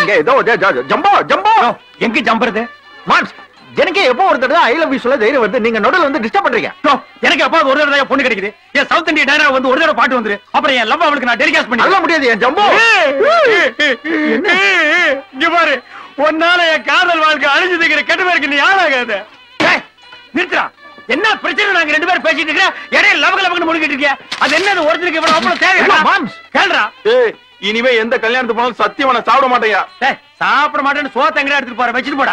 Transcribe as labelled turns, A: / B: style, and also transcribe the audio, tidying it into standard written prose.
A: இங்க ஏதோ jumbo jumbo
B: எங்க ஜம்புறது
A: மான்ஸ் எனக்கே எப்போ ஒரு தடவை ஐ லவ் யூ சொல்ல தைரியம் வருது நீங்க நடுவுல வந்து டிஸ்டர்ப் பண்றீங்க
B: எனக்கு அப்பா ஒரு தடவை பொண்ணு கிடைக்குது என் சவுத் இந்தியா டைரா வந்து ஒரு தடவை பாட்டு வந்துரு அப்புறம் என் லவ் அவளுக்கு நான் டெலிகாஸ்ட் பண்ணி
A: அதெல்லாம் முடியாது என் ஜம்போ
B: இங்க பாரு ஒன்னால என் காதல் வாழ்க்கை அழிஞ்சதுங்கிற கெட்ட பேருக்கு நீ ஆளாகாத நிறுத்துறா என்ன பிரச்சனை நாங்க ரெண்டு பேரும் பேசிட்டு இருக்கோம் இடையில லவகலவகன்னு முடிக்கிட்டு இருக்கியா அது என்ன ஒருத்தருக்கு இவ்வளவு அவ்வளவு தேவையா
A: மாம்ஸ்
B: கேள்றா
C: இனிமே எந்த கல்யாணத்துக்கு போனாலும் சத்தியமா நான் சாப்பிட மாட்டேயா
B: சாப்பிட மாட்டேன்னு சோத்த எங்கடா எடுத்துட்டு போற வச்சுட்டு போடா